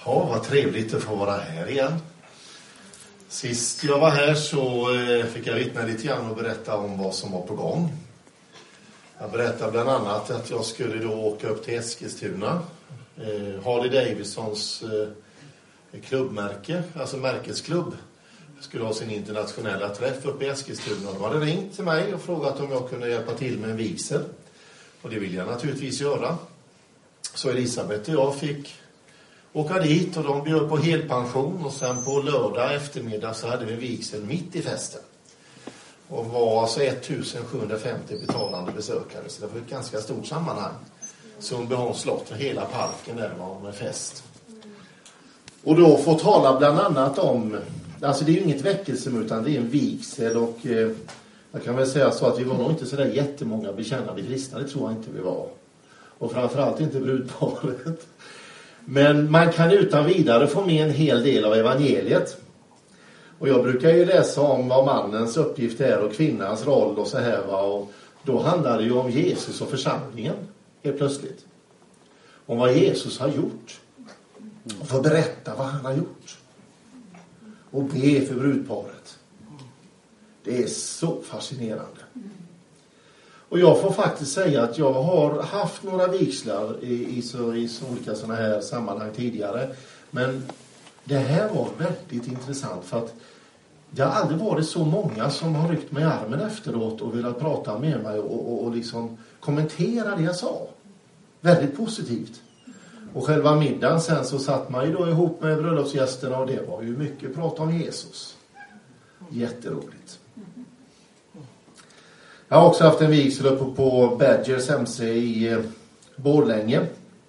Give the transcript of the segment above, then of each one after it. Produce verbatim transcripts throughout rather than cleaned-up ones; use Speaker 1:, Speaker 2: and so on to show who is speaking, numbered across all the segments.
Speaker 1: Ja, vad trevligt att få vara här igen. Sist jag var här så fick jag vittna lite grann och berätta om vad som var på gång. Jag berättade bland annat att jag skulle då åka upp till Eskilstuna. Eh, Harley Davidsons eh, klubbmärke, alltså märkesklubb, skulle ha sin internationella träff uppe i Eskilstuna. De hade ringt till mig och frågat om jag kunde hjälpa till med en vigsel. Och det vill jag naturligtvis göra. Så Elisabeth och jag fick åka dit och de bjöd på helpension. Och sen på lördag eftermiddag så hade vi vigsel mitt i festen. Och var alltså ettusensjuhundrafemtio betalande besökare. Så det var ett ganska stort sammanhang. Sundbyholms slott och hela parken där var med fest. Och då får tala bland annat om, alltså det är ju inget väckelsem utan det är en vigsel. Och eh, jag kan väl säga så att vi var nog inte så där jättemånga bekännande kristna, det tror jag inte vi var. Och framförallt inte brudparet. Men man kan utan vidare få med en hel del av evangeliet. Och jag brukar ju läsa om vad mannens uppgift är och kvinnans roll och så här va. Och då handlar det ju om Jesus och församlingen helt plötsligt. Om vad Jesus har gjort. Och få berätta vad han har gjort. Och be för brudparet. Det är så fascinerande. Och jag får faktiskt säga att jag har haft några vigslar i, i, så, i så olika sådana här sammanhang tidigare. Men det här var väldigt intressant för att det har aldrig varit så många som har ryckt mig i armen efteråt och velat prata med mig och, och, och liksom kommentera det jag sa. Väldigt positivt. Och själva middagen sen så satt man ju då ihop med bröllopsgästerna och det var ju mycket prat om Jesus. Jätteroligt. Jag har också haft en vigsel uppe på Badgers M C i Borlänge.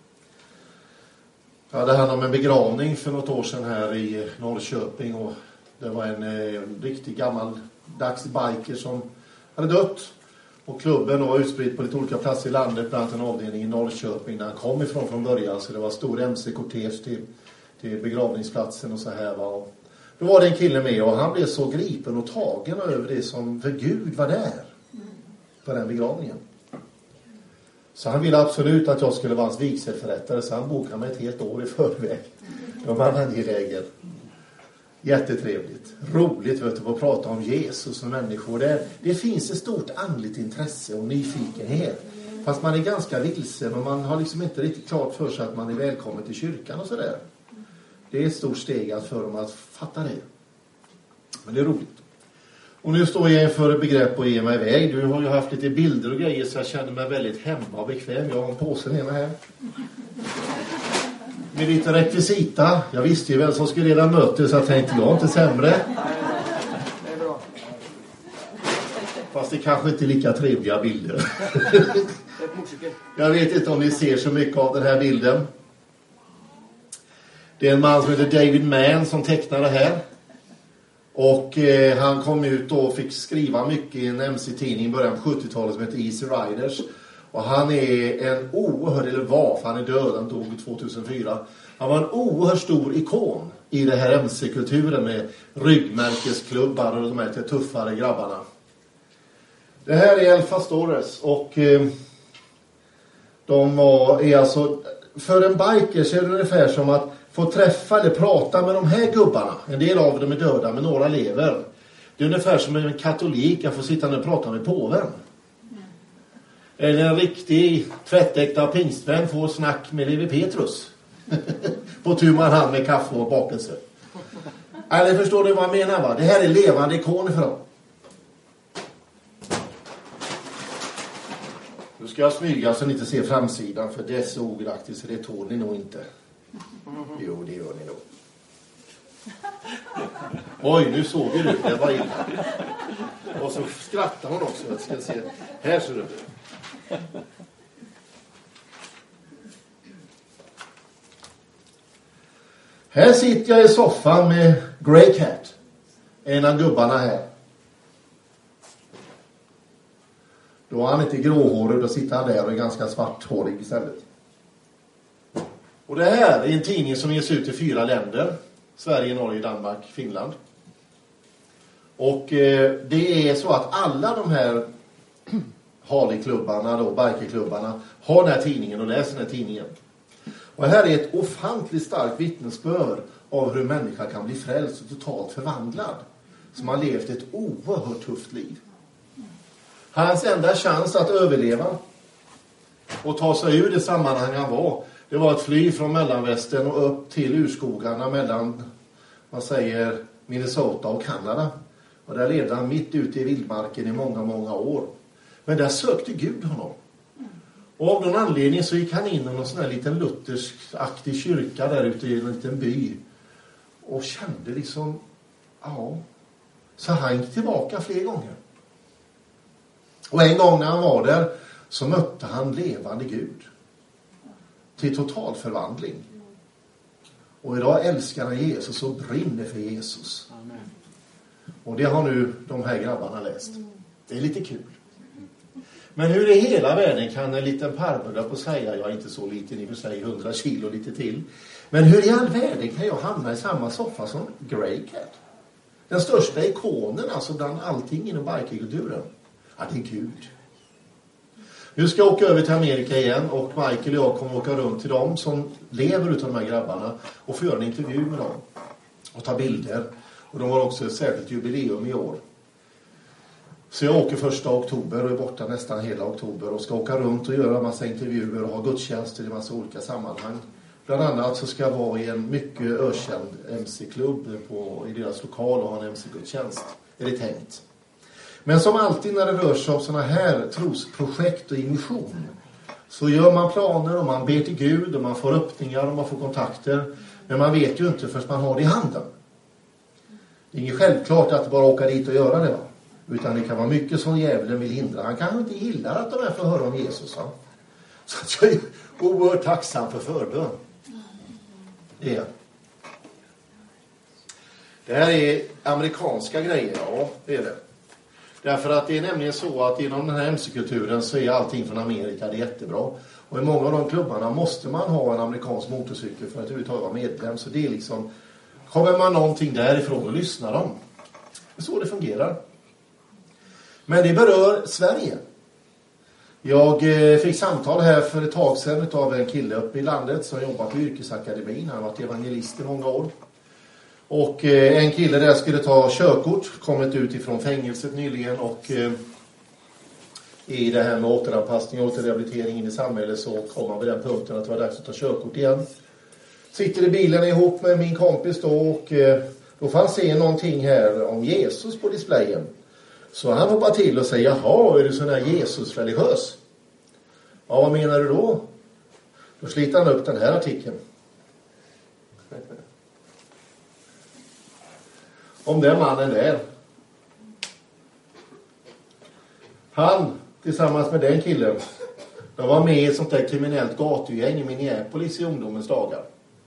Speaker 1: Jag hade hand om en begravning för något år sedan här i Norrköping och det var en, en riktigt gammal dags biker som hade dött. Och klubben var utspridd på lite olika platser i landet, bland annat en avdelning i Norrköping där han kom ifrån från början. Så det var stor M C-kortege till, till begravningsplatsen och så här va. Och då var det en kille med och han blev så gripen och tagen över det som för Gud var där på den begravningen. Så han ville absolut att jag skulle vara hans vigselförrättare så han bokade mig ett helt år i förväg. Det var angelägen. Jättetrevligt. Roligt vet du, att prata om Jesus och människor. Det, det finns ett stort andligt intresse och nyfikenhet. Fast man är ganska vilsen och man har liksom inte riktigt klart för sig att man är välkommen till kyrkan och sådär. Det är ett stort steg att för dem att fatta det. Men det är roligt. Och nu står jag inför begrepp att ge mig iväg. Du har ju haft lite bilder och grejer så jag känner mig väldigt hemma och bekväm. Jag har en påse med mig här. Med lite rekvisita. Jag visste ju väl som skulle leda möte så jag tänkte jag inte sämre. Fast det kanske inte är lika trevliga bilder. Jag vet inte om ni ser så mycket av den här bilden. Det är en man som heter David Mann som tecknar det här. Och eh, han kom ut och fick skriva mycket i en M C-tidning i början på sjuttiotalet som heter Easy Riders. Och han är en oerhörd, eller var, för han är död, han dog tvåtusenfyra. Han var en oerhört stor ikon i det här M C-kulturen med ryggmärkesklubbar och de här lite tuffare grabbarna. Det här är El Pastores och eh, de var, är alltså, för en biker så är det ungefär som att få träffa eller prata med de här gubbarna. En del av dem är döda men några lever. Det är ungefär som en katolik att få sitta och prata med påven. Eller en riktig tvättäkta pingstvän får snack med Levi Petrus. På tu man hand med kaffe och bakelse. Eller förstår du vad jag menar va? Det här är levande ikoner för dem. Nu ska jag smyga så ni inte ser framsidan för det är så ograktigt så det tål ni nog inte. Jo, det gör ni nog. Oj, nu såg du. Det var illa. Och så skrattar hon också. Jag ska se. Här ser du. Här sitter jag i soffan med Grey Cat. En av gubbarna här. Då är han inte gråhårig. Då sitter han där och är ganska svarthårig istället. Och det här är en tidning som ges ut i fyra länder. Sverige, Norge, Danmark, Finland. Och eh, det är så att alla de här Harley-klubbarna, då, bikerklubbarna, har den här tidningen och läser den här tidningen. Och här är ett ofantligt starkt vittnesbörd av hur en människa kan bli frälst och totalt förvandlad. Som har levt ett oerhört tufft liv. Hans enda chans att överleva och ta sig ur det sammanhang han var, det var att fly från mellanvästern och upp till urskogarna mellan, man säger, Minnesota och Kanada. Och där levde han mitt ute i vildmarken i många, många år. Men där sökte Gud honom. Och av någon anledning så gick han in i någon sån här liten lutherskaktig kyrka där ute i en liten by. Och kände liksom, ja. Så han gick tillbaka fler gånger. Och en gång när han var där så mötte han levande Gud. Till total förvandling. Och idag älskar han Jesus och brinner för Jesus. Amen. Och det har nu de här grabbarna läst. Det är lite kul. Men hur i hela världen kan en liten parvula på säga, jag är inte så liten i och för sig, hundra kilo lite till. Men hur i all världen kan jag hamna i samma soffa som Grey Cat? Den största ikonen alltså bland allting inom bikerkulturen. Ja, det är Gud. Nu ska jag åka över till Amerika igen och Michael och jag kommer åka runt till dem som lever utav de här grabbarna och få göra en intervju med dem. Och ta bilder. Och de har också ett särskilt jubileum i år. Så jag åker första oktober och är borta nästan hela oktober och ska åka runt och göra en massa intervjuer och ha gudstjänster i massa olika sammanhang. Bland annat så ska jag vara i en mycket ökänd M C-klubb på, i deras lokal och ha en M C-gudstjänst. Är det tänkt. Men som alltid när det rör sig om sådana här trosprojekt och mission så gör man planer och man ber till Gud och man får öppningar och man får kontakter. Men man vet ju inte förrän man har det i handen. Det är inget självklart att bara åka dit och göra det, va? Utan det kan vara mycket som djävulen vill hindra. Han kanske inte gillar att de här får höra om Jesus, va? Så att jag är oerhört tacksam för förbön. Det är. Det här är amerikanska grejer, ja, det är det. Därför att det är nämligen så att inom den här M C-kulturen så är allting från Amerika, det är jättebra. Och i många av de klubbarna måste man ha en amerikansk motorcykel för att överhuvudtaget vara medlem. Så det är liksom, kommer man någonting därifrån och lyssnar om. Det är så det fungerar. Men det berör Sverige. Jag fick samtal här för ett tag sedan av en kille uppe i landet som jobbar på yrkesakademin. Han har varit evangelist i många år. Och en kille där skulle ta körkort, kommit ut ifrån fängelset nyligen och i det här med återanpassning och återrehabilitering in i samhället så kom man vid den punkten att det var dags att ta körkort igen. Sitter i bilen ihop med min kompis då och då får han se någonting här om Jesus på displayen. Så han hoppar till och säger, jaha, är du sån här Jesus-religiös? Ja, vad menar du då? Då sliter han upp den här artikeln. Om den mannen där. Han, tillsammans med den killen, de var med i ett sånt där kriminellt gatugäng i Minneapolis i ungdomens dagar.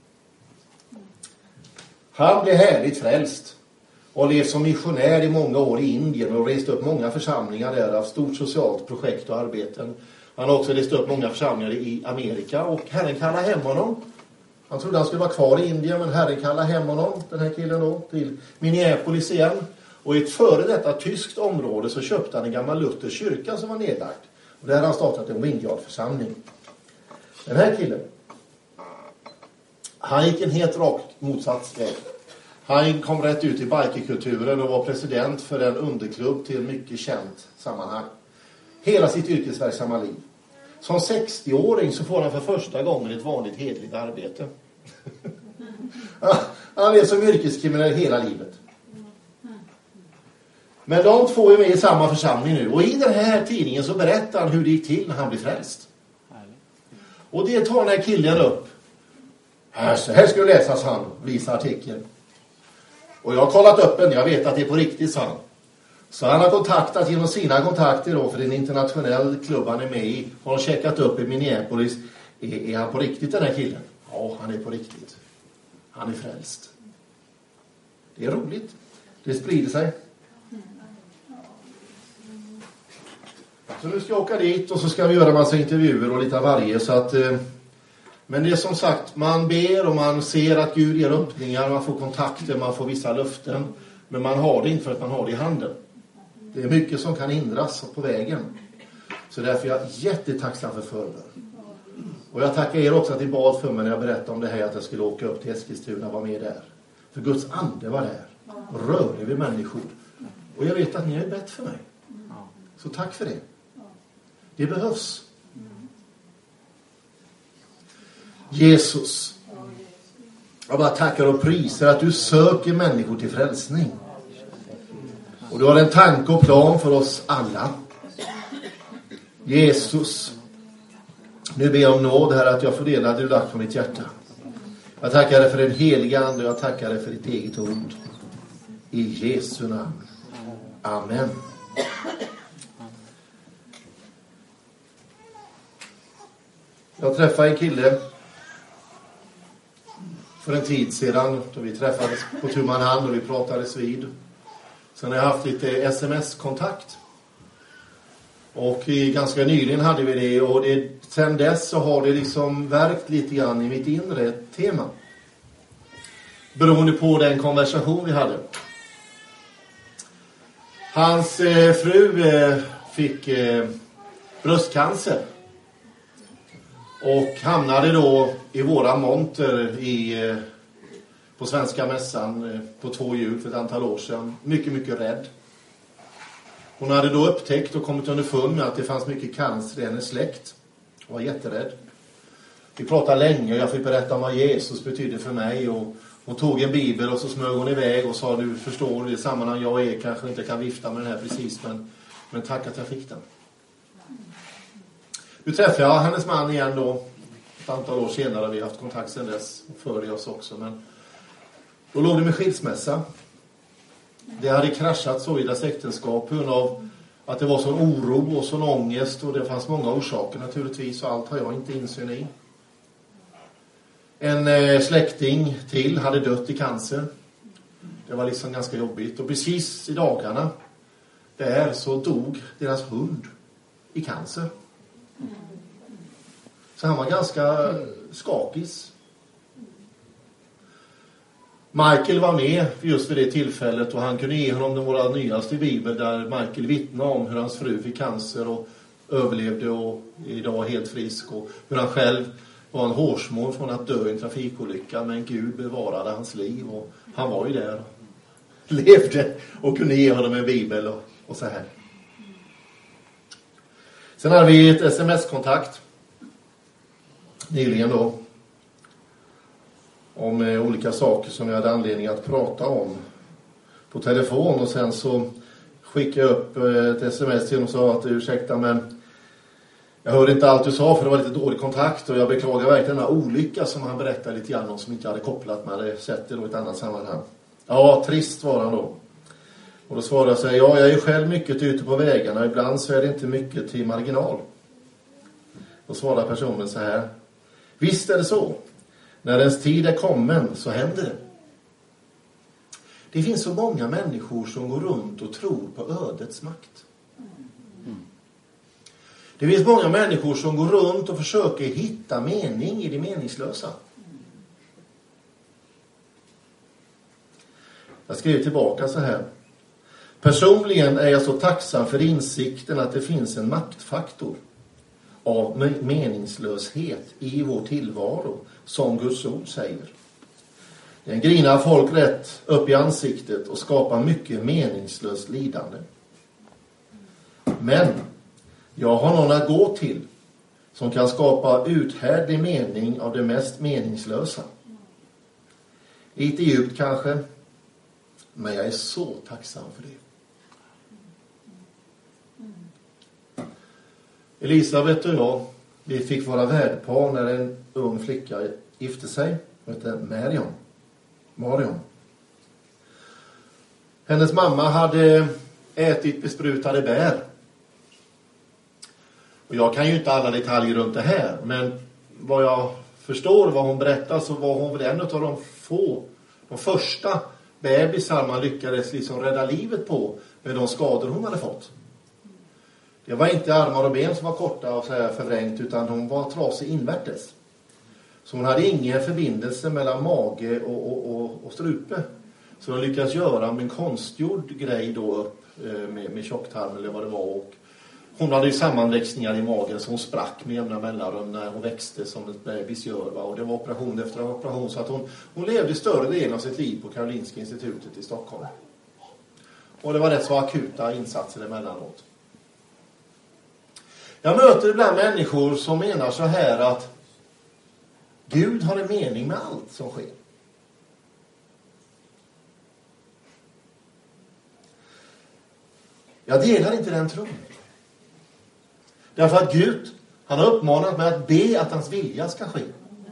Speaker 1: Han blev härligt frälst. Och levt som missionär i många år i Indien och rest upp många församlingar där av stort socialt projekt och arbeten. Han har också rest upp många församlingar i Amerika och Herren kallar hem honom. Han trodde han skulle vara kvar i Indien men Herren kallar hem honom, den här killen då, till Minneapolis igen. Och i ett före detta tyskt område så köpte han en gammal Luthers kyrka som var nedlagd. Och där har han startat en Vineyard-församling. Den här killen, han gick en helt rak motsatsväg. Han kom rätt ut i bikerkulturen och var president för en underklubb till mycket känt sammanhang. Hela sitt yrkesverksamma liv. Som sextioåring så får han för första gången ett vanligt hedligt arbete. Han är som yrkeskriminell hela livet. Men de två är med i samma församling nu. Och i den här tidningen så berättar han hur det gick till när han blev frälst. Och det tar den här killen upp. Här, så här ska du läsas han, visar artikeln. Och jag har kollat upp den, jag vet att det är på riktigt, så han. Så han har kontaktat genom sina kontakter då, för en internationell klubb han är med i. Har checkat upp i Minneapolis. Är, är han på riktigt den här killen? Ja, han är på riktigt. Han är frälst. Det är roligt. Det sprider sig. Så nu ska jag åka dit och så ska vi göra en massa intervjuer och lite av varje. Så att, eh, men det är som sagt, man ber och man ser att Gud ger öppningar. Man får kontakter, man får vissa löften. Men man har det inte för att man har det i handen. Det är mycket som kan hindras på vägen. Så därför är jag jättetacksam för förbön. Och jag tackar er också att ni bad för mig när jag berättade om det här, att jag skulle åka upp till Eskilstuna och vara med där. För Guds ande var där och rörde vid människor. Och jag vet att ni har bett för mig. Så tack för det. Det behövs. Jesus, jag bara tackar och prisar att du söker människor till frälsning. Och du har en tanke och plan för oss alla. Jesus, nu ber jag om nåd här att jag får dela det du lagt på mitt hjärta. Jag tackar dig för den heliga ande och jag tackar dig för ditt eget ord. I Jesu namn. Amen. Jag träffade en kille för en tid sedan då vi träffades på tu man hand och vi pratades vid. Sen har jag haft lite sms-kontakt. Och ganska nyligen hade vi det, och det, sen dess så har det liksom verkt lite grann i mitt inre tema. Beroende på den konversation vi hade. Hans eh, fru eh, fick eh, bröstcancer. Och hamnade då i våra monter i, eh, på Svenska mässan eh, på två hjul för ett antal år sedan. Mycket, mycket rädd. Hon hade då upptäckt och kommit underfund med att det fanns mycket cancer i hennes släkt. Hon var jätterädd. Vi pratade länge och jag fick berätta om vad Jesus betydde för mig. Och hon tog en bibel och så smög hon iväg och sa, du förstår, i sammanhang jag är kanske inte kan vifta med den här precis, men, men tack att jag fick den. Nu träffade jag hennes man igen då. Ett antal år senare, vi har haft kontakt sedan dess och före oss också. Men då låg det med skilsmässa. Det hade kraschat så i deras äktenskap på grund av att det var sån oro och sån ångest. Och det fanns många orsaker naturligtvis, och allt har jag inte insyn i. En eh, släkting till hade dött i cancer. Det var liksom ganska jobbigt. Och precis i dagarna där så dog deras hund i cancer. Så han var ganska skakis. Michael var med just vid det tillfället och han kunde ge honom den våra nyaste bibel där Michael vittnade om hur hans fru fick cancer och överlevde och idag är helt frisk, och hur han själv var en hårsmån från att dö i en trafikolycka, men Gud bevarade hans liv och han var ju där och levde och kunde ge honom en bibel och, och så här. Sen hade vi ett sms-kontakt nyligen då om eh, olika saker som jag hade anledning att prata om på telefon, och sen så skickade jag upp eh, ett sms till honom och sa att ursäkta, men jag hörde inte allt du sa för det var lite dålig kontakt, och jag beklagar verkligen den här olycka som han berättade lite grann om som inte hade kopplat med det, sett det då i ett annat sammanhang. Ja, trist var han då. Och då svarade jag så här, ja, jag är själv mycket ute på vägarna, ibland så är det inte mycket till marginal. Då svarade personen så här, visst är det så. När ens tid är kommen så händer det. Det finns så många människor som går runt och tror på ödets makt. Det finns många människor som går runt och försöker hitta mening i det meningslösa. Jag skrev tillbaka så här. Personligen är jag så tacksam för insikten att det finns en maktfaktor av meningslöshet i vår tillvaro, som Guds ord säger. Den grinar folk rätt upp i ansiktet och skapar mycket meningslöst lidande. Men jag har någon att gå till som kan skapa uthärdlig mening av det mest meningslösa. Lite djupt kanske, men jag är så tacksam för det. Elisabeth och jag, vi fick vara värdpar när en ung flicka gifte sig. Hon hette Marion. Marion. Hennes mamma hade ätit besprutade bär. Och jag kan ju inte alla detaljer runt det här, men vad jag förstår, vad hon berättar, så var hon väl en av de få, de första bebisar man lyckades liksom rädda livet på med de skador hon hade fått. Det var inte armar och ben som var korta och så här förvrängt, utan hon var trasig invärtes. Så hon hade ingen förbindelse mellan mage och, och, och, och strupe. Så de lyckades göra en konstgjord grej då upp med, med tjocktarm eller vad det var. Och Hon hade ju sammanväxningar i magen så hon sprack med jämna mellanrum när hon växte som ett bebis gör. Va? Och det var operation efter operation så att hon, hon levde större delen av sitt liv på Karolinska institutet i Stockholm. Och det var rätt så akuta insatser emellanåt. Jag möter ibland människor som menar så här att Gud har en mening med allt som sker. Jag delar inte den tron. Därför att Gud, han har uppmanat mig att be att hans vilja ska ske.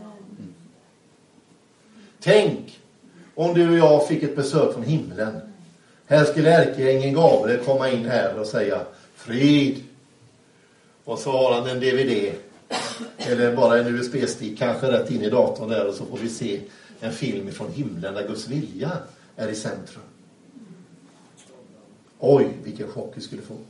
Speaker 1: Tänk om du och jag fick ett besök från himlen. Här skulle ärkeängeln Gabriel komma in här och säga frid. Och så har han en D V D. Eller bara en U S B-stick kanske rätt in i datorn där. Och så får vi se en film från himlen där Guds vilja är i centrum. Oj, vilken chock vi skulle få.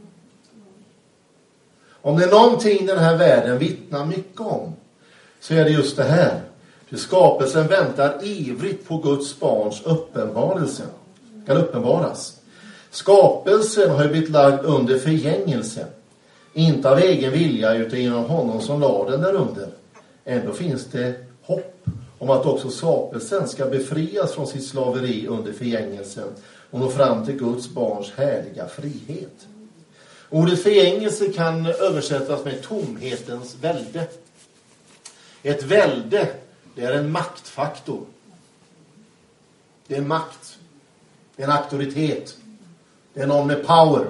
Speaker 1: Om det är någonting den här världen vittnar mycket om så är det just det här. För skapelsen väntar ivrigt på Guds barns uppenbarelse. Kan uppenbaras. Skapelsen har ju blivit lagd under förgängelse. Inte av egen vilja utan genom honom som lade den där under. Ändå finns det hopp om att också skapelsen ska befrias från sitt slaveri under förgängelsen och nå fram till Guds barns härliga frihet. Ordet förgängelse kan översättas med tomhetens välde. Ett välde, det är en maktfaktor. Det är en makt. Det är en auktoritet. Det är någon med power.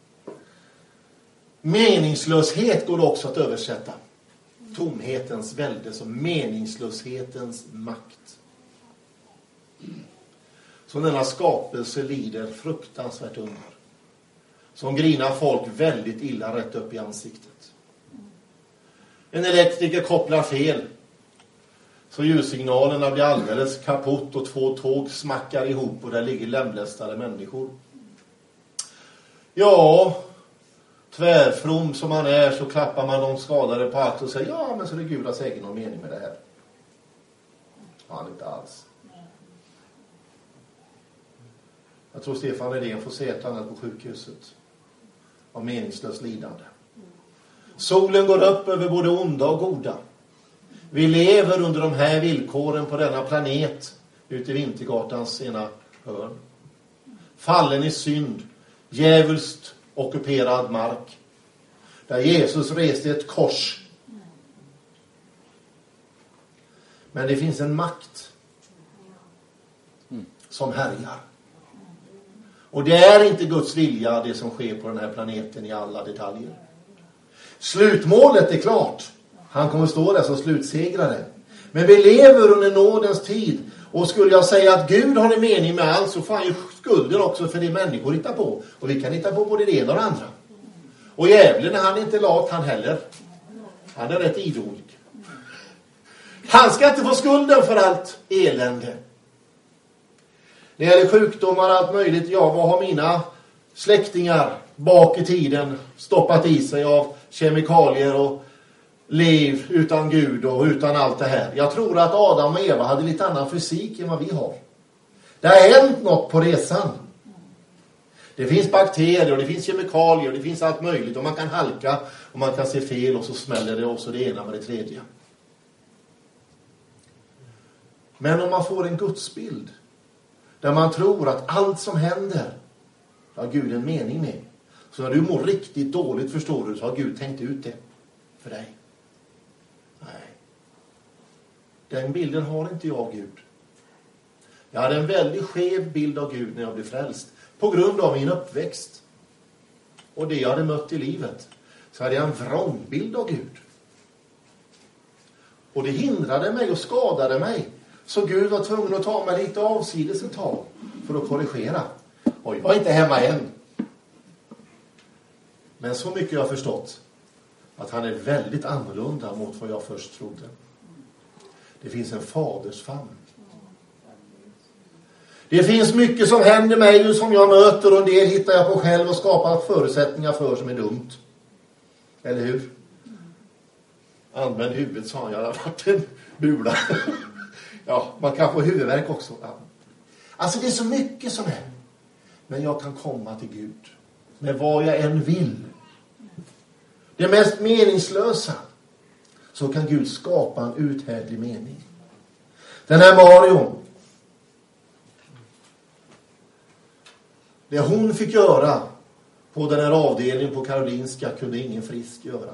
Speaker 1: Meningslöshet går också att översätta. Tomhetens välde som meningslöshetens makt. Så denna skapelse lider fruktansvärt under. Som grinar folk väldigt illa rätt upp i ansiktet. En elektriker kopplar fel. Så ljussignalerna blir alldeles kaputt och två tåg smackar ihop och där ligger lemlästade människor. Ja, tvärfrom som man är så klappar man de skadade på axeln och säger ja, men så är det Gud har säkert någon mening med det här. Ja, inte alls. Jag tror Stefan Redén får se ett annat på sjukhuset. Av meningslöst lidande. Solen går upp över både onda och goda. Vi lever under de här villkoren på denna planet ute i Vintergatans ena hörn. Fallen i synd, djävulskt ockuperad mark. Där Jesus reste ett kors. Men det finns en makt som härjar. Och det är inte Guds vilja det som sker på den här planeten i alla detaljer. Slutmålet är klart. Han kommer stå där som slutsegrare. Men vi lever under nådens tid. Och skulle jag säga att Gud har en mening med allt så får han ju skulden också för det människor hittar på. Och vi kan hitta på både det ena och det andra. Och djävulen är han inte lat han heller. Han är rätt idolig. Han ska inte få skulden för allt elände. När det gäller sjukdomar och allt möjligt, ja, vad har mina släktingar bak i tiden stoppat i sig av kemikalier och liv utan Gud och utan allt det här? Jag tror att Adam och Eva hade lite annan fysik än vad vi har. Det har hänt något på resan. Det finns bakterier och det finns kemikalier och det finns allt möjligt och man kan halka och man kan se fel och så smäller det och så det ena med det tredje. Men om man får en gudsbild där man tror att allt som händer har Gud en mening med. Så när du mår riktigt dåligt förstår du så har Gud tänkt ut det för dig. Nej. Den bilden har inte jag av Gud. Jag hade en väldigt skev bild av Gud när jag blev frälst. På grund av min uppväxt. Och det jag hade mött i livet. Så hade jag en vrångbild av Gud. Och det hindrade mig och skadade mig. Så Gud var tvungen att ta mig lite avsides ett tag för att korrigera. Och jag var inte hemma än. Men så mycket jag har förstått att han är väldigt annorlunda mot vad jag först trodde. Det finns en faders famn. Det finns mycket som händer mig och som jag möter och en del hittar jag på själv och skapar förutsättningar för som är dumt. Eller hur? Använd huvudet, sa han. Jag har varit en bula. Ja, man kan få huvudvärk också. Ja. Alltså det är så mycket som är. Men jag kan komma till Gud. Med vad jag än vill. det mest meningslösa, så kan Gud skapa en uthärdlig mening. Den här Marion, det hon fick göra på den här avdelningen på Karolinska kunde ingen frisk göra.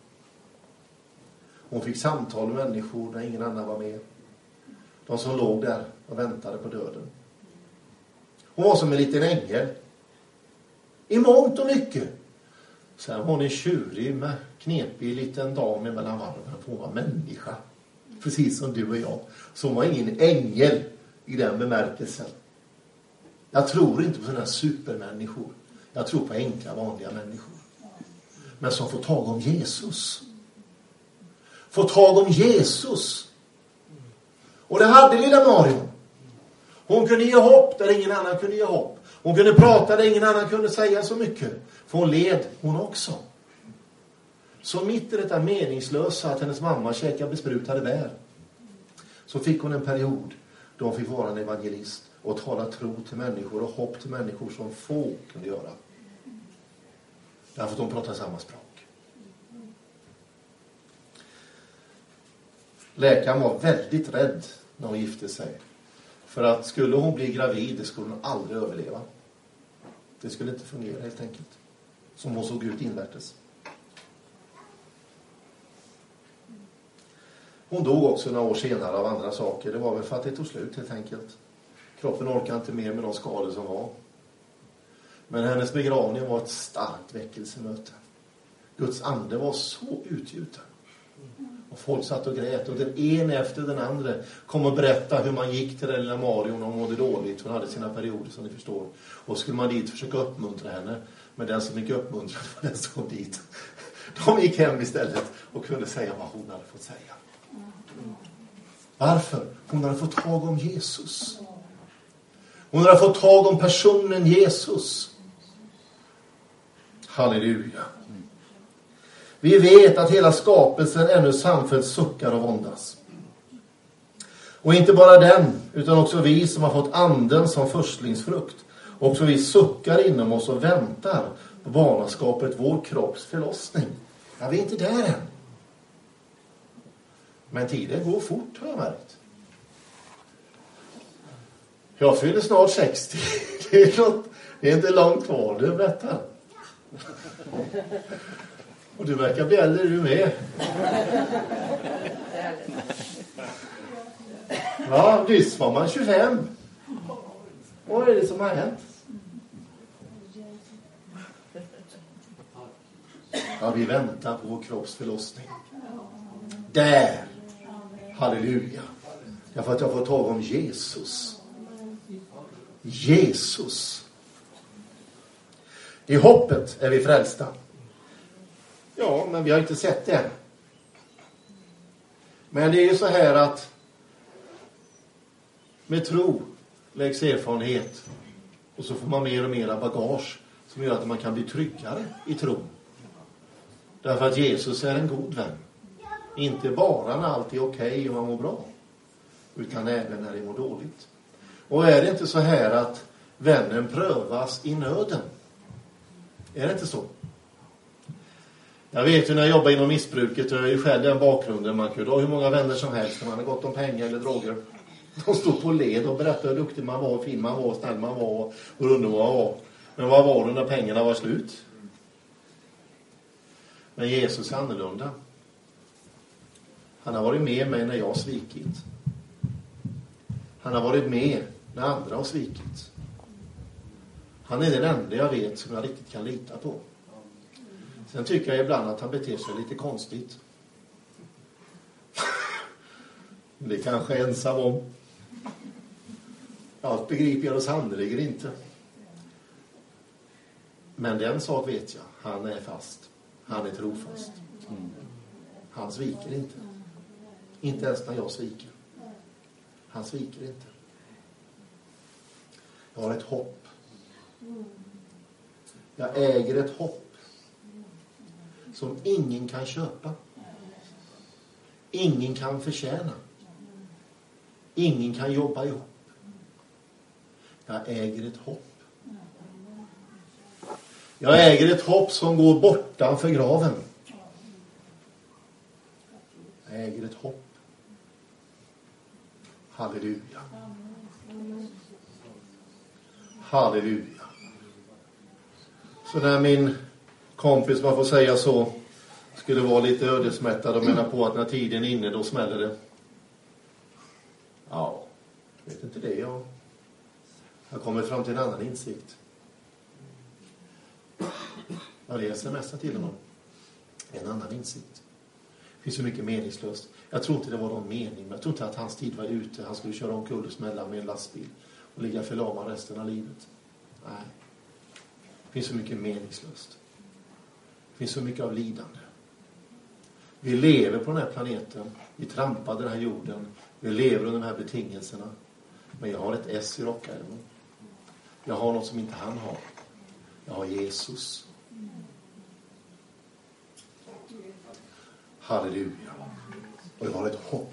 Speaker 1: Hon fick samtal med människor när ingen annan var med. De som låg där och väntade på döden. Hon var som en liten ängel. I mångt och mycket. Sen var hon en tjurig med knepig liten dam mellan varven. Hon var människa. Precis som du och jag. Så hon var ingen ängel i den bemärkelsen. Jag tror inte på sådana supermänniskor. Jag tror på enkla vanliga människor. Men som får tag om Jesus. Får tag om Jesus. Och det hade lilla Marion. Hon kunde ge hopp där ingen annan kunde ge hopp. Hon kunde prata där ingen annan kunde säga så mycket. För hon led hon också. Så mitt i detta meningslösa att hennes mamma käkade besprutade bär, så fick hon en period då hon fick vara en evangelist och tala tro till människor och hopp till människor som få kunde göra. Därför att de pratar samma språk. Läkaren var väldigt rädd när hon gifte sig. För att skulle hon bli gravid, det skulle hon aldrig överleva. Det skulle inte fungera helt enkelt. Som hon såg ut invärtes. Hon dog också några år senare av andra saker. Det var väl för att det tog slut helt enkelt. Kroppen orkade inte mer med de skador som var. Men hennes begravning var ett starkt väckelsemöte. Guds ande var så utgjuten. Och folk satt och grät. Och den ena efter den andra kom och berätta hur man gick till den lilla Marion och hon mådde dåligt. Hon hade sina perioder som ni förstår. Och skulle man dit försöka uppmuntra henne. Men den som gick uppmuntrad var den som kom dit. De gick hem istället och kunde säga vad hon hade fått säga. Varför? Hon hade fått tag om Jesus. Hon hade fått tag om personen Jesus. Halleluja. Vi vet att hela skapelsen ännu samfällt suckar och våndas. Och inte bara den, utan också vi som har fått anden som förstlingsfrukt. Också vi suckar inom oss och väntar på barnaskapet, vår kropps förlossning. Ja, vi är inte där än. Men tiden går fort, har jag märkt. Jag fyller snart sextio. Det är, något, det är inte långt kvar, du berättar. Och du verkar bli äldre du med. Ja, nyss var man tjugofem. Vad är det som har hänt? Ja, vi väntar på vår kropps förlossning. Där. Halleluja. Därför att jag får tag om Jesus. Jesus. I hoppet är vi frälsta. Ja, men vi har inte sett det än. Men det är ju så här att med tro läggs erfarenhet. Och så får man mer och mer bagage som gör att man kan bli tryggare i tro. Därför att Jesus är en god vän. Inte bara när allt är okej och man mår bra. Utan även när det mår dåligt. Och är det inte så här att vännen prövas i nöden? Är det inte så? Jag vet ju när jag jobbar inom missbruket, och jag är ju själv den bakgrunden. Man kunde ha hur många vänner som helst när man har gått om pengar eller droger. De stod på led och berättade hur duktig man var, fin man var, snäll man var och hur underbar man var. Men vad var det när pengarna var slut? Men Jesus är annorlunda. Han har varit med mig när jag har svikit. Han har varit med när andra har svikit. Han är den enda jag vet som jag riktigt kan lita på. Sen tycker jag ibland att han beter sig lite konstigt. Det kanske är ensam om. Allt begriper jag och sannolikt inte. Men den sak vet jag. Han är fast. Han är trofast. Han sviker inte. Inte ens när jag sviker. Han sviker inte. Jag har ett hopp. Jag äger ett hopp som ingen kan köpa. Ingen kan förtjäna. Ingen kan jobba ihop. Jag äger ett hopp. Jag äger ett hopp som går bortanför graven. äger ett hopp. Halleluja. Halleluja. Så när min kompis, man får säga så, skulle vara lite ödesmättad och menar på att när tiden är inne då smäller det. Ja, vet inte det jag. Jag kommer fram till en annan insikt. Jag läser mesta till honom. En annan insikt. Det finns så mycket meningslöst. Jag tror inte det var någon mening. Men jag tror inte att hans tid var ute. Han skulle köra omkull och smälla med en lastbil. Och ligga förlamad resten av livet. Nej. Det finns så mycket meningslöst. Det finns så mycket av lidande. Vi lever på den här planeten. Vi trampar den här jorden. Vi lever under de här betingelserna. Men jag har ett S i rockärmen. Jag har något som inte han har. Jag har Jesus. Halleluja. Och jag har ett hopp.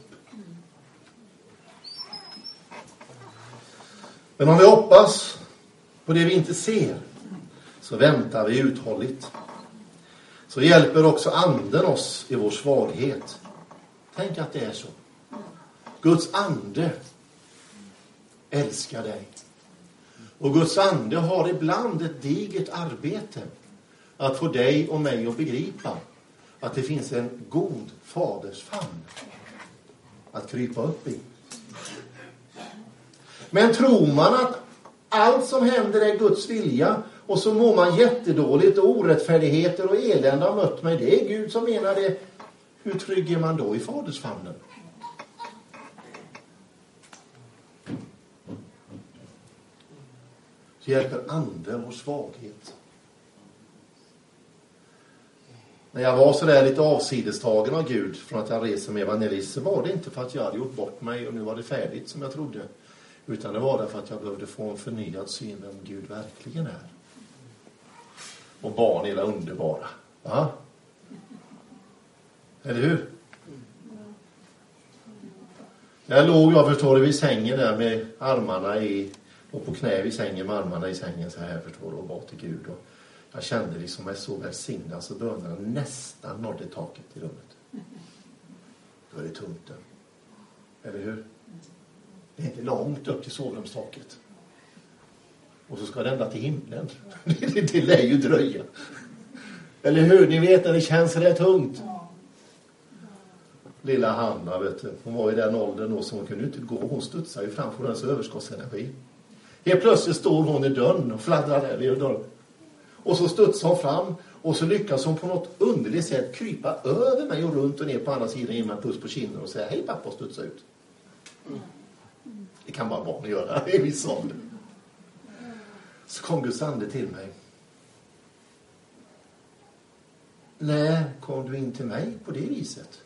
Speaker 1: Men om vi hoppas på det vi inte ser, så väntar vi uthålligt. Så hjälper också anden oss i vår svaghet. Tänk att det är så. Guds ande älskar dig. Och Guds ande har ibland ett digert arbete att få dig och mig att begripa att det finns en god faders famn att krypa upp i. Men tror man att allt som händer är Guds vilja och så mår man jättedåligt och orättfärdigheter och elände har mött mig, det är Gud som menar det. Hur trygg är man då i faders famnen? Så hjälper anden vår svaghet. När jag var så där lite avsidestagen av Gud från att jag reser med evangelist, så var det inte för att jag hade gjort bort mig och nu var det färdigt som jag trodde. Utan det var därför att jag behövde få en förnyad syn vem Gud verkligen är. Och barn är underbara. Va? Eller hur? Jag låg, jag förstår det, vid sängen där med armarna i, och på knä vid sängen med armarna i sängen så här, förstår du, och bad till Gud. Och jag kände liksom jag så välsignad så bönerna nästan nådde taket i rummet. Då är det tungt där. Eller hur? Det är inte långt upp till sovrumstaket. Och så ska det ända till himlen. det, det lär ju dröja. Eller hur? Ni vet när det känns rätt tungt. Lilla Hanna, vet du. Hon var i den åldern då så hon kunde inte gå. Hon studsade ju framför hennes överskottsenergi. Helt plötsligt står hon i dörren och fladdrar där i dörren. Och så studsar hon fram. Och så lyckas hon på något underligt sätt krypa över mig och runt och ner på andra sidan. Ge mig en puss på kinden och säga hej pappa och studsa ut. Det kan bara barn göra. Det är viss ålder. Så kom Guds ande till mig. När kom du in till mig på det viset?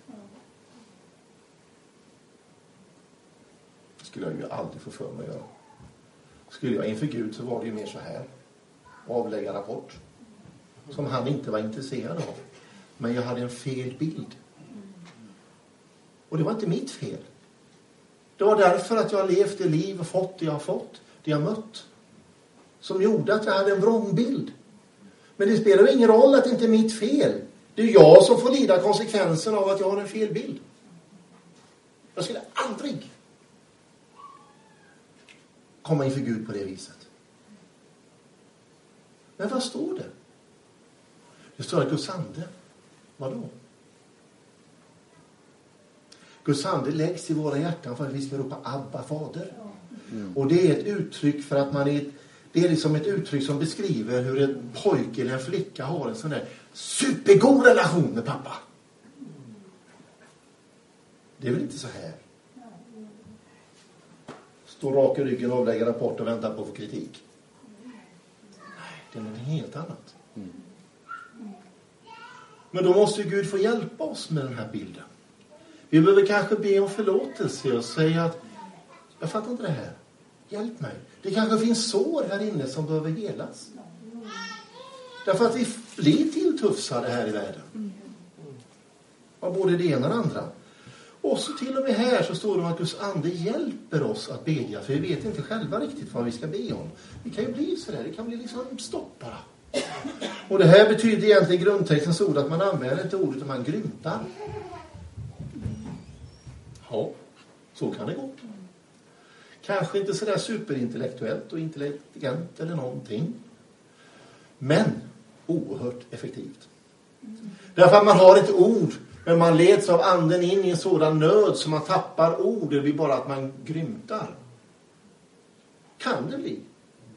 Speaker 1: Det skulle jag ju aldrig få för mig att göra. Skulle jag inför Gud så var det ju mer så här. Avlägga rapport. Som han inte var intresserad av. Men jag hade en fel bild. Och det var inte mitt fel. Det var därför att jag har levt det liv och fått det jag har fått. Det jag mött. Som gjorde att jag hade en vrångbild. Men det spelar ju ingen roll att det inte är mitt fel. Det är jag som får lida konsekvensen av att jag har en fel bild. Jag skulle aldrig komma inför Gud på det viset. Men vad står det? Det står att Guds ande. Vadå? Guds ande läggs i våra hjärtan för att vi ska ropa Abba, Fader. Mm. Och det är ett uttryck för att man är... Det är liksom ett uttryck som beskriver hur en pojke eller en flicka har en sån där supergod relation med pappa. Det är väl inte så här. Stå rak i ryggen och avlägga rapport och vänta på att få kritik. Nej, det är något helt annat. Mm. Men då måste ju Gud få hjälpa oss med den här bilden. Vi behöver kanske be om förlåtelse och säga att jag fattar inte det här. Hjälp mig. Det kanske finns sår här inne som behöver helas. Därför att vi blir tilltufsade här i världen. Av både det ena och det andra. Och så till och med här så står det att Guds ande hjälper oss att bedja. För vi vet inte själva riktigt vad vi ska be om. Det kan ju bli så där. Det kan bli liksom stopp bara. Och det här betyder egentligen grundtextens ord att man använder inte ordet om man grymtar. Ja, så kan det gå. Kanske inte sådär superintellektuellt och intelligent eller någonting. Men oerhört effektivt. Därför att man har ett ord, men man leds av anden in i en sådan nöd som man tappar ord. Det blir bara att man grymtar. Kan det bli.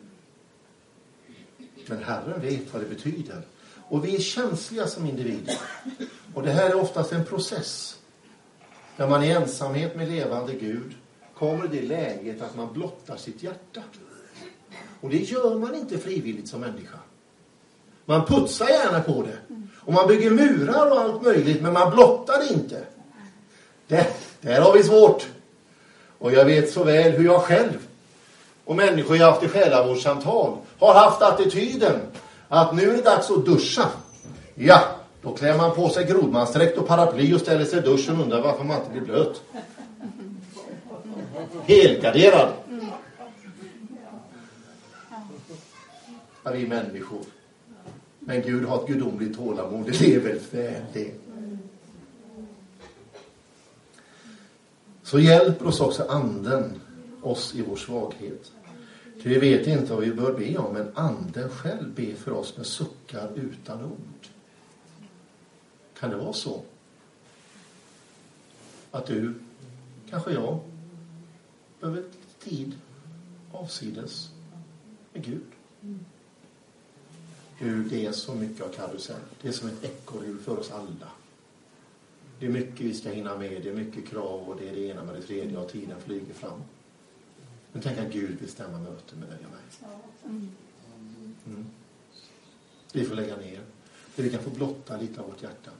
Speaker 1: Men Herren vet vad det betyder. Och vi är känsliga som individer. Och det här är oftast en process. När man i ensamhet med levande Gud kommer det läget att man blottar sitt hjärta. Och det gör man inte frivilligt som människa. Man putsar gärna på det. Och man bygger murar och allt möjligt, men man blottar det inte. Det, där har vi svårt. Och jag vet så väl hur jag själv och människor jag haft i själavårdssamtal har haft attityden att nu är det dags att duscha. Ja, då klär man på sig grodmansdräkt och paraply och ställer sig i duschen och undrar varför man inte blir blöt. Helgarderad. Ja, vi är människor. Men Gud har ett gudomligt tålamod. Det är väl väl det. Så hjälper oss också anden oss i vår svaghet. För vi vet inte vad vi bör be om, men anden själv ber för oss med suckar utan ord. Kan det vara så? Att du, kanske jag, behöver tid avsides med Gud. Gud, det är så mycket av karusell. Det är som ett ekorrhjul för oss alla. Det är mycket vi ska hinna med, det är mycket krav och det är det ena med det tredje och tiden flyger fram. Men tänk att Gud bestämmer möte med dig och mig. Mm. Vi får lägga ner. För vi kan få blotta lite av vårt hjärta.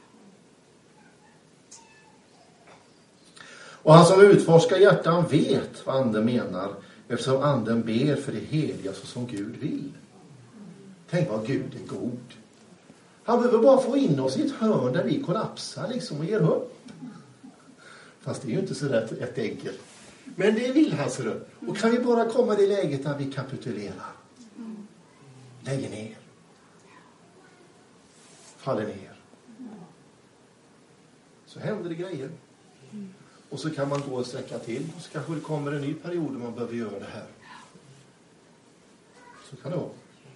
Speaker 1: Och han som utforskar hjärtan vet vad anden menar, eftersom anden ber för det heliga så som Gud vill. Tänk vad Gud är god. Han behöver bara få in oss i ett hörn där vi kollapsar liksom och ger upp. Fast det är ju inte så rätt ett enkelt. Men det vill han så då. Och kan vi bara komma i det läget där vi kapitulerar. Lägger ner. Faller ner. Så händer det grejer. Och så kan man gå och sträcka till. Och så kanske det kommer en ny period där man behöver göra det här. Så kan det vara.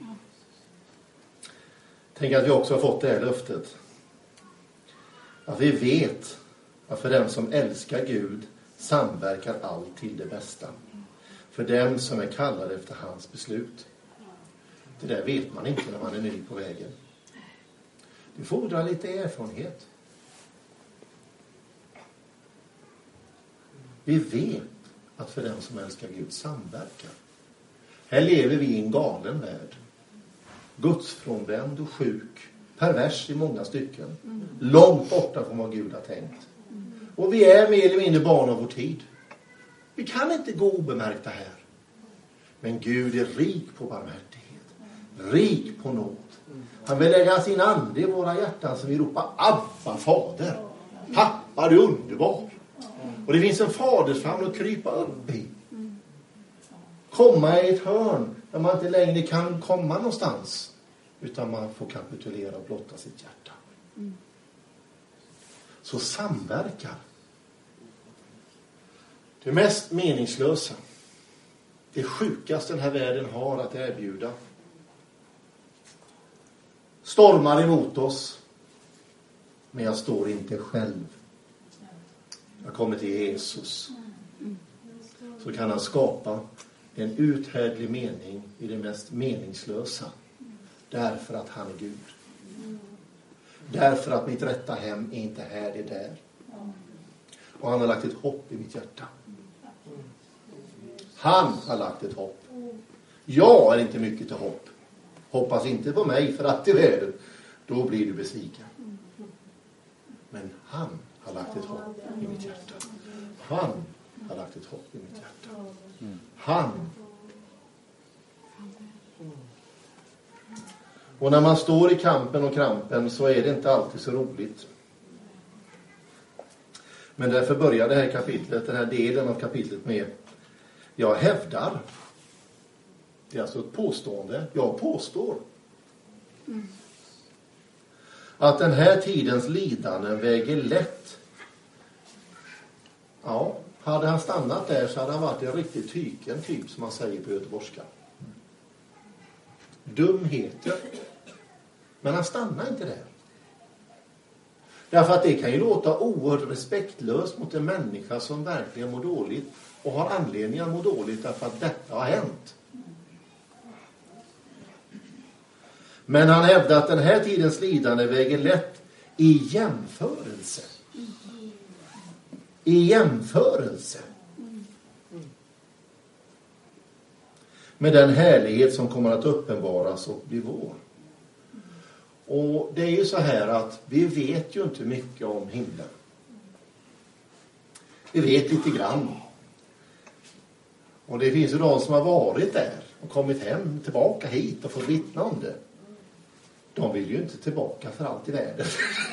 Speaker 1: Tänk att vi också har fått det här löftet. Att vi vet att för den som älskar Gud samverkar allt till det bästa. För den som är kallad efter hans beslut. Det där vet man inte när man är ny på vägen. Det fordrar lite erfarenhet. Vi vet att för den som älskar Gud samverkar. Här lever vi i en galen värld. Gudsfrånvänd och sjuk. Pervers i många stycken. Mm. Långt borta från vad Gud har tänkt. Mm. Och vi är mer eller mindre barn av vår tid. Vi kan inte gå obemärkta här. Men Gud är rik på barmhärtighet. Rik på nåd. Han vill lägga sin ande i våra hjärtan så vi ropar Abba, fader. Pappa, du är underbar. Och det finns en fadersfamn att krypa upp i. Komma i ett hörn där man inte längre kan komma någonstans. Utan man får kapitulera och blotta sitt hjärta. Mm. Så samverkar. Det mest meningslösa. Det sjukaste den här världen har att erbjuda. Stormar emot oss. Men jag står inte själv. Jag kommer till Jesus. Så kan han skapa en uthärdlig mening i det mest meningslösa. Därför att han är Gud. Därför att mitt rätta hem är inte här, det är där. Och han har lagt ett hopp i mitt hjärta. Han har lagt ett hopp. Jag är inte mycket till hopp. Hoppas inte på mig för att i världen. Då blir du besviken. Men han har lagt ett hopp i mitt hjärta. Han har lagt ett hopp i mitt hjärta. Han. Och när man står i kampen och krampen så är det inte alltid så roligt. Men därför börjar det här kapitlet, den här delen av kapitlet med jag hävdar. Det är alltså ett påstående. Jag påstår. Mm. Att den här tidens lidanden väger lätt Ja, hade han stannat där så hade han varit en riktigt tyken typ, som man säger på göteborgska. Dumheter. Men han stannar inte där. Därför att det kan ju låta oerhört respektlöst mot en människa som verkligen mår dåligt och har anledning att må dåligt därför att detta har hänt. Men han hävdar att den här tidens lidande väger lätt i jämförelse. I jämförelse med den härlighet som kommer att uppenbaras och bli vår. Och det är ju så här att vi vet ju inte mycket om himlen. Vi vet lite grann. Och det finns ju de som har varit där och kommit hem, tillbaka hit och fått vittna om det. De vill ju inte tillbaka för allt i världen.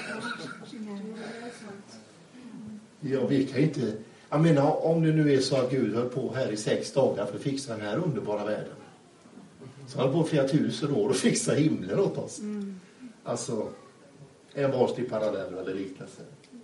Speaker 1: Ja, vi kan inte... Jag menar, om det nu är så att Gud höll på här i sex dagar för att fixa den här underbara världen. Så han höll på flera tusen år och fixa himlen åt oss. Mm. Alltså, en varslig parallell eller liknelse.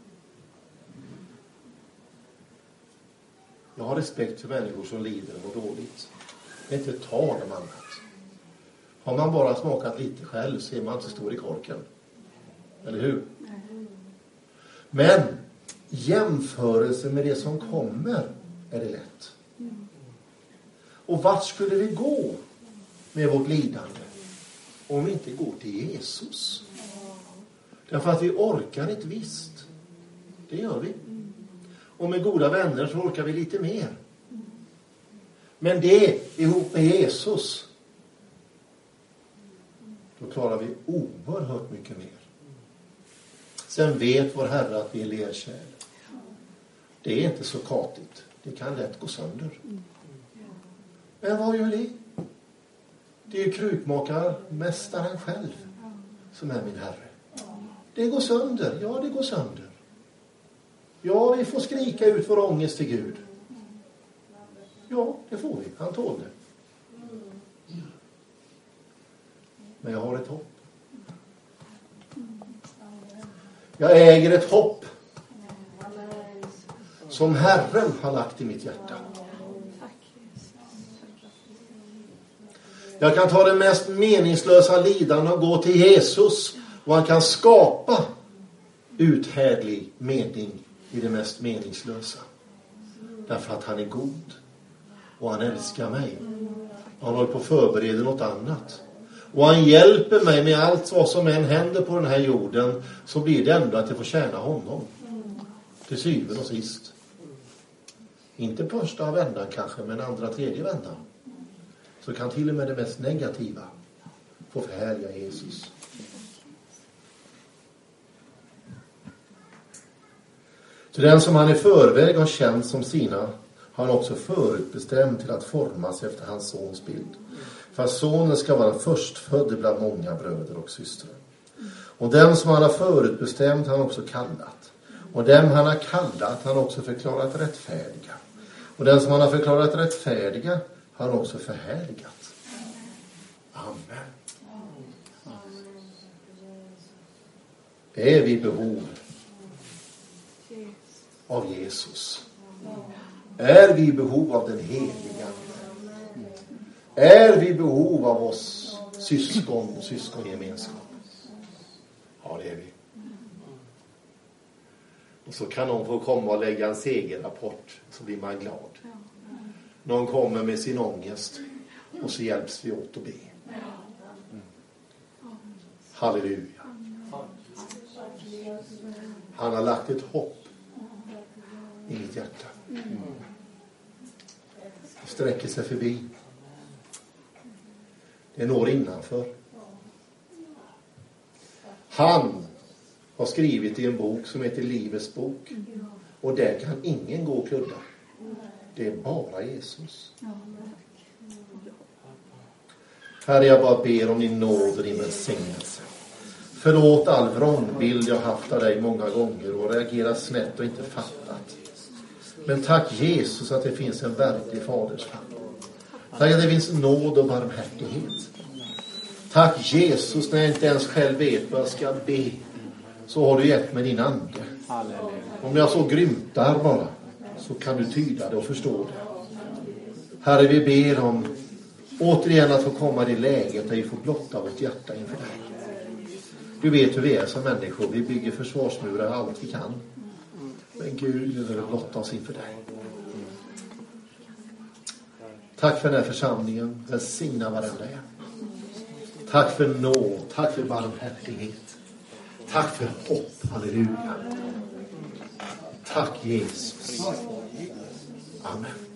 Speaker 1: Jag har respekt för människor som lider och mår dåligt. Det är inte ett tal om annat. Har man bara smakat lite själv så är man inte stor i korken. Eller hur? Men jämförelse med det som kommer är det lätt. Och vart skulle vi gå med vårt lidande om vi inte går till Jesus? Därför att vi orkar inte visst. Det gör vi. Och med goda vänner så orkar vi lite mer. Men det ihop med Jesus, då klarar vi oerhört mycket mer. Sen vet vår Herre att vi är lerkärl. Det är inte så katigt. Det kan lätt gå sönder. Men vad gör det? Det är ju krukmakarmästaren själv som är min Herre. Det går sönder. Ja, det går sönder. Ja, vi får skrika ut vår ångest till Gud. Ja, det får vi. Han tål det. Men jag har ett hopp. Jag äger ett hopp som Herren har lagt i mitt hjärta. Jag kan ta det mest meningslösa lidande och gå till Jesus, och han kan skapa uthärdlig mening i det mest meningslösa. Därför att han är god och han älskar mig. Han håller på att förbereda något annat. Och han hjälper mig med allt vad som än händer på den här jorden, så blir det ändå att jag får tjäna honom. Till syvende och sist. Inte första vändan kanske, men andra, tredje vändan. Så kan till och med det mest negativa få förhärliga Jesus. Så den som han i förväg har känt som sina, har han också förutbestämt till att formas efter hans sons bild. För att sonen ska vara förstfödd bland många bröder och systrar. Och den som han har förutbestämt har han också kallat. Och dem han har kallat han också förklarat rättfärdiga. Och den som han har förklarat rättfärdiga har han också förhärligat. Amen. Är vi i behov av Jesus? Är vi i behov av den heliga? Är vi i behov av oss syskon och syskongemenskap? Ja, det är vi. Och så kan någon få komma och lägga en segerrapport, så blir man glad. Någon kommer med sin ångest och så hjälps vi åt att be. Mm. Halleluja. Han har lagt ett hopp i mitt hjärta. Mm. Det sträcker sig förbi. Det når innanför. Han har skrivit i en bok som heter Livets bok. Och där kan ingen gå och kludda. Det är bara Jesus. Herre, jag bara ber om din nåd och din välsignelse. Förlåt all vrångbild jag haft av dig många gånger och reagerat snett och inte fattat. Men tack Jesus att det finns en verklig fadersfamn. Tack att det finns nåd och barmhärtighet. Tack Jesus, när jag inte ens själv vet vad jag ska be, så har du gett mig din ande. Om jag så grymtar bara, så kan du tyda det och förstå det. Herre, vi ber om återigen att få komma i läget där vi får blotta vårt hjärta inför dig. Du vet hur vi är som människor. Vi bygger försvarsmurar allt vi kan. Men Gud, vi vill blotta oss inför dig. Tack för den här församlingen. Välsigna varandra. Tack för nåd. Tack för barmhärtighet. Tack för hopp. Halleluja. Tack Jesus. Amen.